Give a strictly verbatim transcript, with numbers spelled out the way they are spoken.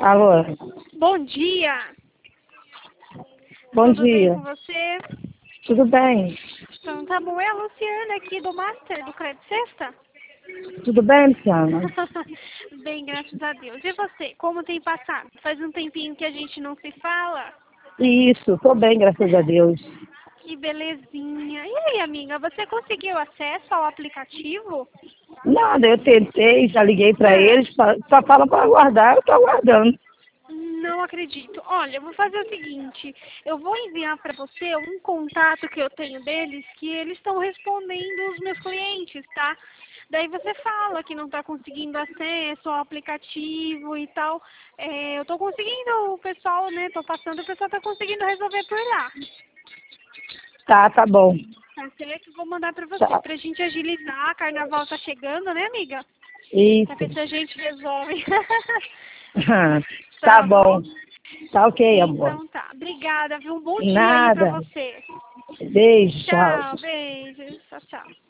Alô? Bom dia! Bom Tudo dia. bem com você? Tudo bem? Então tá bom. É a Luciana aqui do Master, do Crédito Sexta? Tudo bem, Luciana? Bem, graças a Deus. E você, como tem passado? Faz um tempinho que a gente não se fala? Isso, tô bem, graças a Deus. Que belezinha. E aí, amiga, você conseguiu acesso ao aplicativo? Nada, eu tentei, já liguei pra Ah, eles, só só fala pra aguardar, eu tô aguardando. não acredito. Olha, eu vou fazer o seguinte, eu vou enviar para você um contato que eu tenho deles, que eles estão respondendo os meus clientes, tá? Daí você fala que não está conseguindo acesso ao aplicativo e tal. É, eu estou conseguindo, o pessoal, né, tô passando, o pessoal está conseguindo resolver por lá. Tá, tá bom. Tá certo? Vou mandar para você, Tá. pra gente agilizar, carnaval tá chegando, né, amiga? Pra Isso. ver se a gente resolve. Tá Tá bom? bom. Tá ok, amor. Então tá. Obrigada, viu? Um bom dia aí pra Nada. você. Beijo, tchau. Tchau, beijos. Tchau, tchau.